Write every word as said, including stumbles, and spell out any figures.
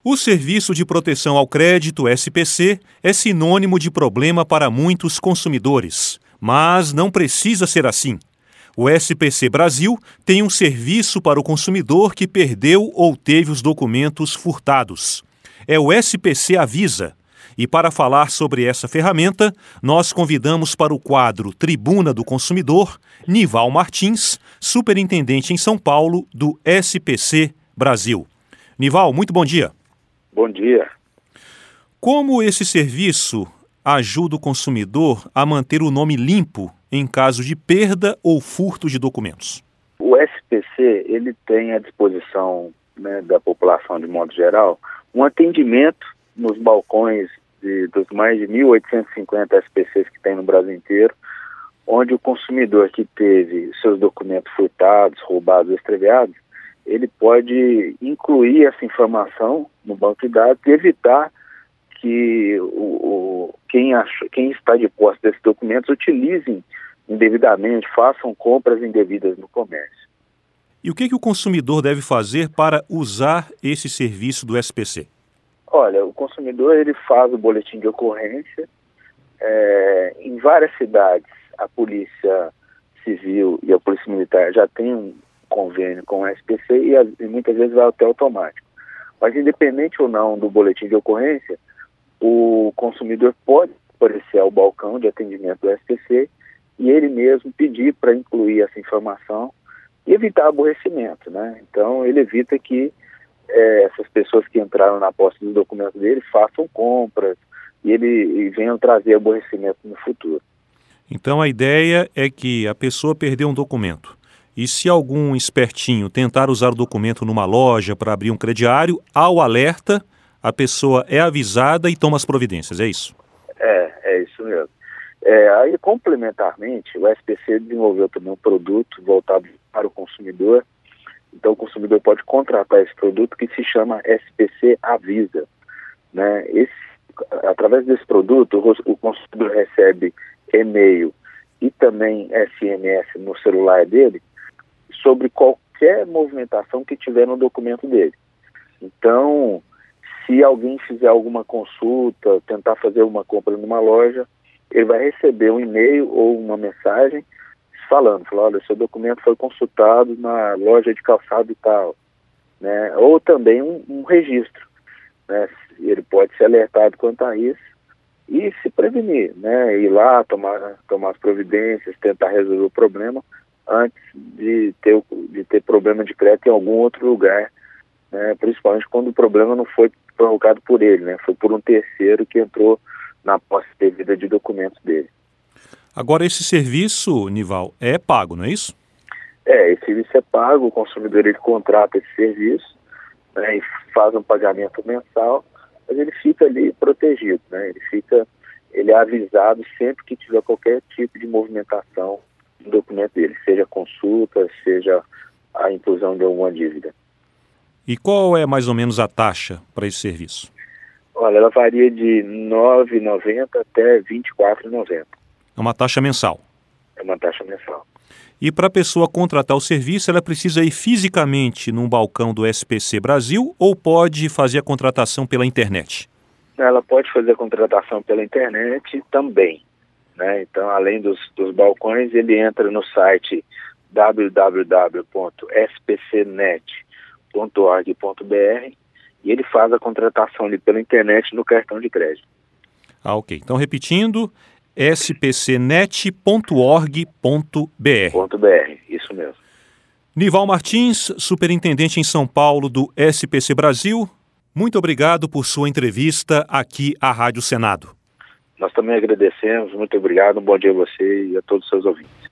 O Serviço de Proteção ao Crédito, S P C, é sinônimo de problema para muitos consumidores, mas não precisa ser assim. O S P C Brasil tem um serviço para o consumidor que perdeu ou teve os documentos furtados. É o S P C Avisa. E para falar sobre essa ferramenta, nós convidamos para o quadro Tribuna do Consumidor, Nival Martins, superintendente em São Paulo do S P C Brasil. Nival, muito bom dia. Bom dia. Como esse serviço ajuda o consumidor a manter o nome limpo em caso de perda ou furto de documentos? O S P C ele tem à disposição, né, da população de modo geral um atendimento nos balcões de, dos mais de mil oitocentos e cinquenta S P Cs que tem no Brasil inteiro, onde o consumidor que teve seus documentos furtados, roubados, extraviados, ele pode incluir essa informação no banco de dados e evitar que o, o, quem, acha, quem está de posse desses documentos utilizem indevidamente, façam compras indevidas no comércio. E o que, que o consumidor deve fazer para usar esse serviço do S P C? Olha, o consumidor ele faz o boletim de ocorrência. É, em várias cidades, a Polícia Civil e a Polícia Militar já têm um convênio com o S P C e, e muitas vezes vai até automático. Mas independente ou não do boletim de ocorrência, o consumidor pode aparecer ao balcão de atendimento do S P C e ele mesmo pedir para incluir essa informação e evitar aborrecimento, né? Então ele evita que é, essas pessoas que entraram na posse dos documentos dele façam compras e, ele, e venham trazer aborrecimento no futuro. Então a ideia é que a pessoa perdeu um documento. E se algum espertinho tentar usar o documento numa loja para abrir um crediário, ao alerta, a pessoa é avisada e toma as providências, é isso? É, é isso mesmo. É, aí, complementarmente, o S P C desenvolveu também um produto voltado para o consumidor. Então, o consumidor pode contratar esse produto que se chama S P C Avisa, né? Esse, através desse produto, o, o consumidor recebe e-mail e também S M S no celular dele sobre qualquer movimentação que tiver no documento dele. Então, se alguém fizer alguma consulta, tentar fazer uma compra numa loja, ele vai receber um e-mail ou uma mensagem falando, falando, olha, seu documento foi consultado na loja de calçado e tal, né? Ou também um, um registro, né? Ele pode ser alertado quanto a isso e se prevenir, né? Ir lá, tomar, tomar as providências, tentar resolver o problema antes de ter, de ter problema de crédito em algum outro lugar, né? Principalmente quando o problema não foi provocado por ele, né? Foi por um terceiro que entrou na posse devida de documentos dele. Agora, esse serviço, Nival, é pago, não é isso? É, esse serviço é pago, o consumidor ele contrata esse serviço, né, e faz um pagamento mensal, mas ele fica ali protegido, né? Ele fica, ele é avisado sempre que tiver qualquer tipo de movimentação no documento dele, seja consulta, seja a inclusão de alguma dívida. E qual é mais ou menos a taxa para esse serviço? Olha, ela varia de nove reais e noventa centavos até vinte e quatro reais e noventa centavos. É uma taxa mensal? É uma taxa mensal. E para a pessoa contratar o serviço, ela precisa ir fisicamente num balcão do S P C Brasil ou pode fazer a contratação pela internet? Ela pode fazer a contratação pela internet também, né? Então, além dos, dos balcões, ele entra no site w w w ponto s p c net ponto org ponto b r e ele faz a contratação ali pela internet no cartão de crédito. Ah, ok. Então, repetindo, s p c net ponto org ponto b r. .br, isso mesmo. Nival Martins, superintendente em São Paulo do S P C Brasil, muito obrigado por sua entrevista aqui à Rádio Senado. Nós também agradecemos, muito obrigado, um bom dia a você e a todos os seus ouvintes.